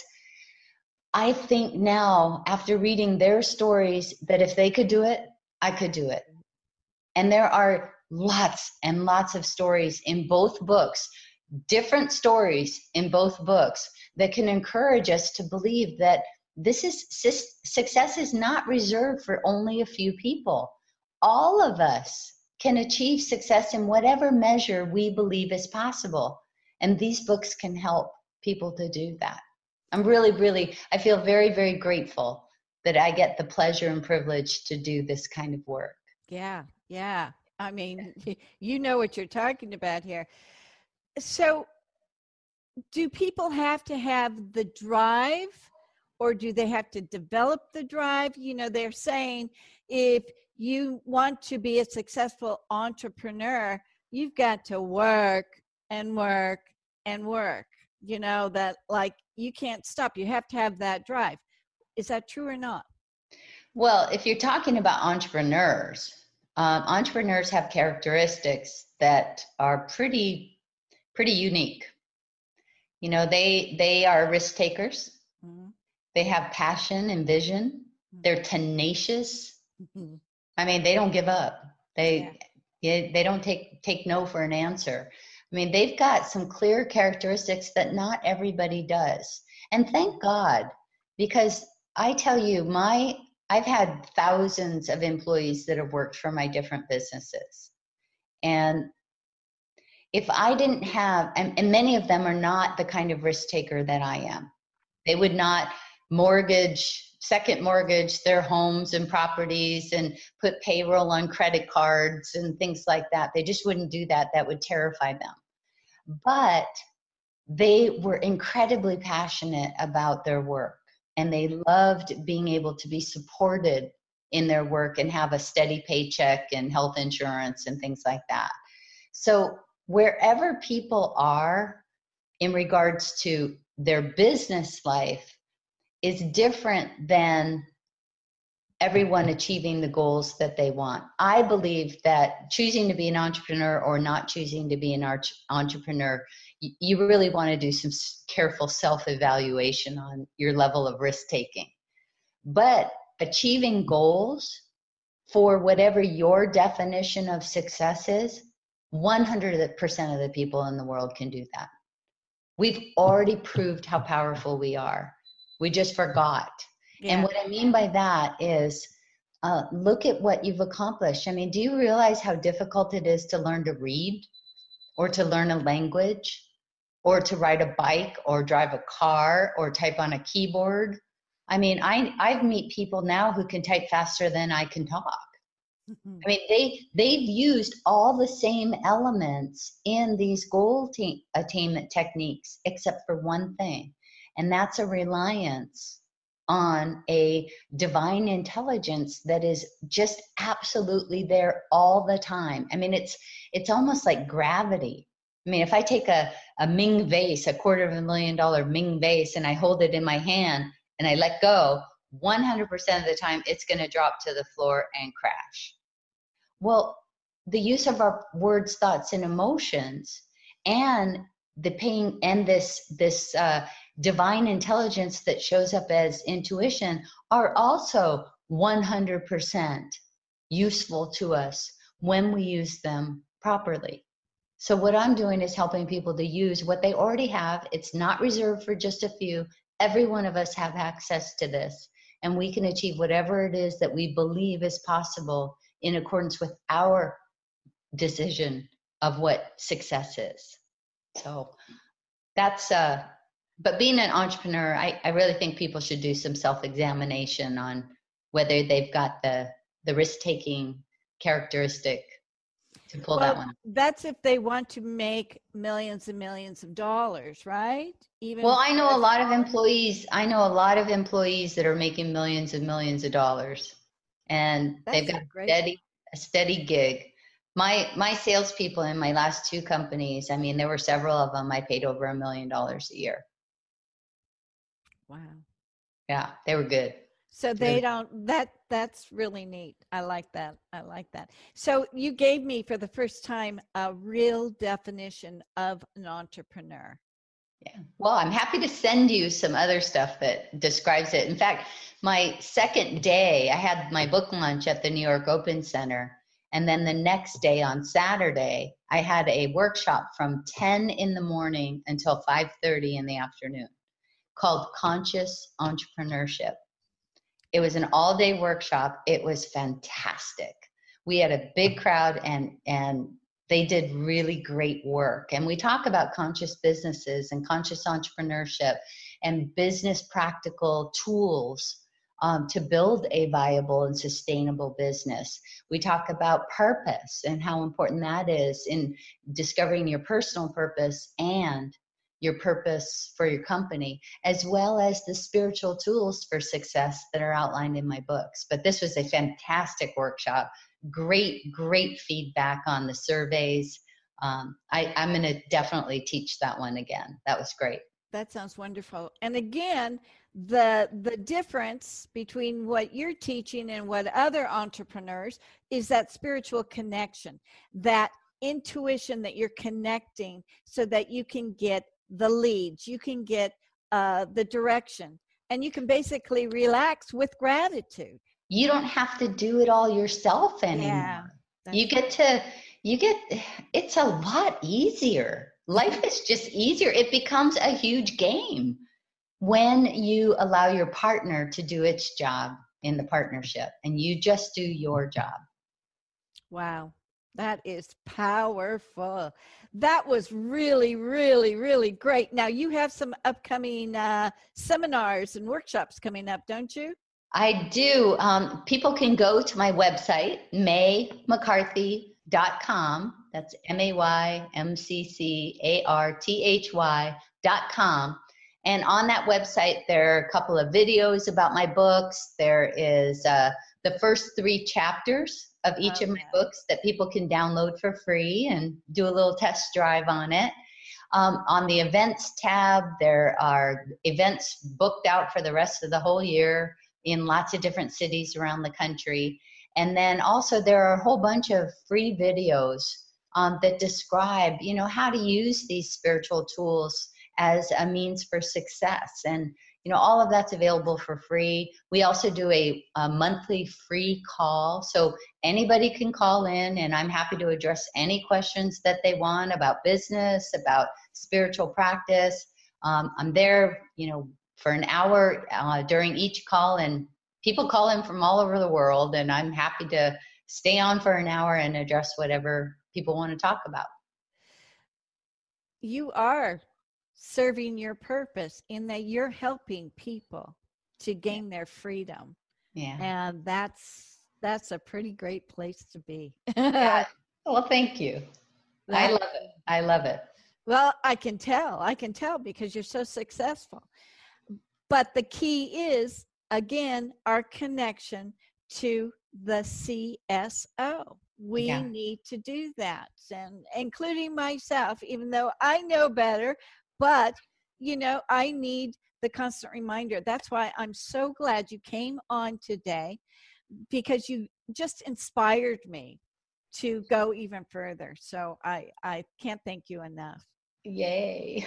I think now, after reading their stories, that if they could do it, I could do it. And there are lots and lots of stories in both books, different stories in both books, that can encourage us to believe that this is success is not reserved for only a few people. All of us can achieve success in whatever measure we believe is possible. And these books can help people to do that. I'm really, really, I feel very, very grateful that I get the pleasure and privilege to do this kind of work. Yeah, yeah. I mean, you know what you're talking about here. So do people have to have the drive, or do they have to develop the drive? You know, they're saying if you want to be a successful entrepreneur, you've got to work and work and work, you know, that like you can't stop. You have to have that drive. Is that true or not? Well, if you're talking about entrepreneurs, um, entrepreneurs have characteristics that are pretty, pretty unique. You know, they they are risk takers. Mm-hmm. They have passion and vision. Mm-hmm. They're tenacious. Mm-hmm. I mean, they don't give up. They yeah. they don't take take no for an answer. I mean, they've got some clear characteristics that not everybody does. And thank God, because I tell you, my I've had thousands of employees that have worked for my different businesses. And if I didn't have, and, and many of them are not the kind of risk taker that I am. They would not mortgage, second mortgage their homes and properties and put payroll on credit cards and things like that. They just wouldn't do that. That would terrify them. But they were incredibly passionate about their work, and they loved being able to be supported in their work and have a steady paycheck and health insurance and things like that. So wherever people are in regards to their business life is different than everyone achieving the goals that they want. I believe that choosing to be an entrepreneur or not choosing to be an arch- entrepreneur, you, you really want to do some careful self-evaluation on your level of risk-taking. But achieving goals for whatever your definition of success is, one hundred percent of the people in the world can do that. We've already proved how powerful we are. We just forgot. Yeah. And what I mean by that is, uh, look at what you've accomplished. I mean, do you realize how difficult it is to learn to read, or to learn a language, or to ride a bike, or drive a car, or type on a keyboard? I mean, I I meet people now who can type faster than I can talk. Mm-hmm. I mean, they, they've used all the same elements in these goal t- attainment techniques, except for one thing, and that's a reliance on a divine intelligence that is just absolutely there all the time. I mean, it's it's almost like gravity. I mean, if I take a, a Ming vase, a quarter of a million dollar Ming vase, and I hold it in my hand and I let go, one hundred percent of the time it's going to drop to the floor and crash. Well, the use of our words, thoughts, and emotions, and the pain, and this this uh, divine intelligence that shows up as intuition are also one hundred percent useful to us when we use them properly. So what I'm doing is helping people to use what they already have. It's not reserved for just a few. Every one of us have access to this, and we can achieve whatever it is that we believe is possible in accordance with our decision of what success is. So that's, uh, but being an entrepreneur, I, I really think people should do some self-examination on whether they've got the, the risk-taking characteristic to pull well, that one. That's if they want to make millions and millions of dollars, right? Even well, I know a lot of employees, I know a lot of employees that are making millions and millions of dollars. And That's they've got a steady, a steady gig. My my salespeople in my last two companies, I mean, there were several of them I paid over a million dollars a year. Wow. Yeah, they were good. So they don't, that that's really neat. I like that. I like that. So you gave me for the first time a real definition of an entrepreneur. Yeah. Well, I'm happy to send you some other stuff that describes it. In fact, my second day, I had my book launch at the New York Open Center. And then the next day on Saturday, I had a workshop from ten in the morning until five thirty in the afternoon called Conscious Entrepreneurship. It was an all-day workshop. It was fantastic. We had a big crowd, and and they did really great work. And we talk about conscious businesses and conscious entrepreneurship and business practical tools um, to build a viable and sustainable business. We talk about purpose and how important that is in discovering your personal purpose and your purpose for your company, as well as the spiritual tools for success that are outlined in my books. But this was a fantastic workshop. Great, great feedback on the surveys. Um, I, I'm going to definitely teach that one again. That was great. That sounds wonderful. And again, the the difference between what you're teaching and what other entrepreneurs is that spiritual connection, that intuition that you're connecting so that you can get the leads, you can get uh, the direction, and you can basically relax with gratitude. You don't have to do it all yourself anymore. Yeah, you get to, you get, it's a lot easier. Life is just easier. It becomes a huge game when you allow your partner to do its job in the partnership and you just do your job. Wow. That is powerful. That was really, really, really great. Now you have some upcoming uh, seminars and workshops coming up, don't you? I do. Um, people can go to my website, may mccarthy dot com. That's M A Y M C C A R T H Y dot com. And on that website, there are a couple of videos about my books. There is uh, the first three chapters of each okay. of my books that people can download for free and do a little test drive on it. Um, on the events tab, there are events booked out for the rest of the whole year in lots of different cities around the country. And then also there are a whole bunch of free videos um, that describe, you know, how to use these spiritual tools as a means for success. And, you know, all of that's available for free. We also do a, a monthly free call. So anybody can call in and I'm happy to address any questions that they want about business, about spiritual practice. Um, I'm there, you know, for an hour uh, during each call, and people call in from all over the world, and I'm happy to stay on for an hour and address whatever people want to talk about. You are serving your purpose in that you're helping people to gain their freedom. Yeah. And that's that's a pretty great place to be. Yeah. Well, thank you. That, I love it. I love it. Well, I can tell. I can tell because you're so successful. But the key is, again, our connection to the C S O. We yeah. need to do that, and including myself, even though I know better, but, you know, I need the constant reminder. That's why I'm so glad you came on today, because you just inspired me to go even further. So I, I can't thank you enough. Yay.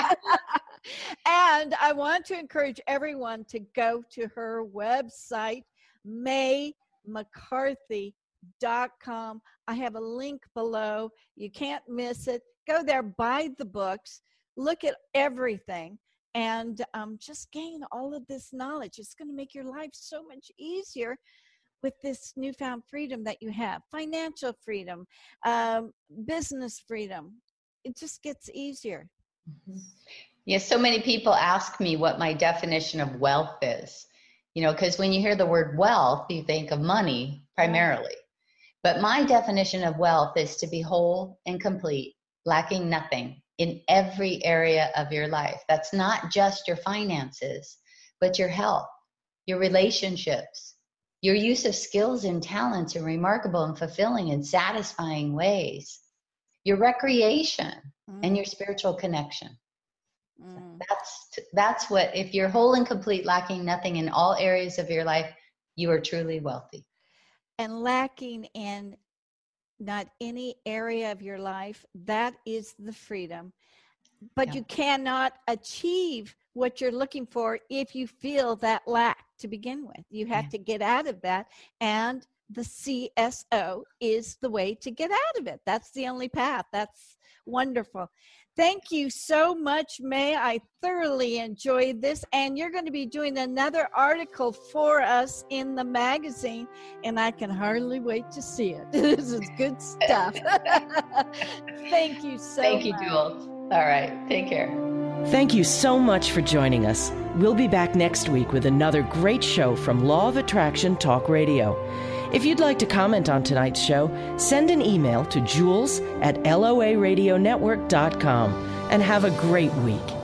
And I want to encourage everyone to go to her website, may mccarthy dot com. I have a link below. You can't miss it. Go there, buy the books, look at everything, and um, just gain all of this knowledge. It's going to make your life so much easier with this newfound freedom that you have. Financial freedom, um, business freedom. It just gets easier. Mm-hmm. Yes, so many people ask me what my definition of wealth is. You know, because when you hear the word wealth, you think of money primarily. But my definition of wealth is to be whole and complete, lacking nothing in every area of your life. That's not just your finances, but your health, your relationships, your use of skills and talents in remarkable and fulfilling and satisfying ways, your recreation, mm. and your spiritual connection. Mm. That's that's what, if you're whole and complete, lacking nothing in all areas of your life, you are truly wealthy. And lacking in not any area of your life, that is the freedom. But yeah. you cannot achieve what you're looking for if you feel that lack to begin with. You have yeah. to get out of that, and the C S O is the way to get out of it. That's the only path. That's wonderful. Thank you so much, May. I thoroughly enjoyed this, and you're going to be doing another article for us in the magazine, and I can hardly wait to see it. This is good stuff. Thank you so Thank much. Thank you, Jules. All right. Take care. Thank you so much for joining us. We'll be back next week with another great show from Law of Attraction Talk Radio. If you'd like to comment on tonight's show, send an email to jules at L O A radio network dot com and have a great week.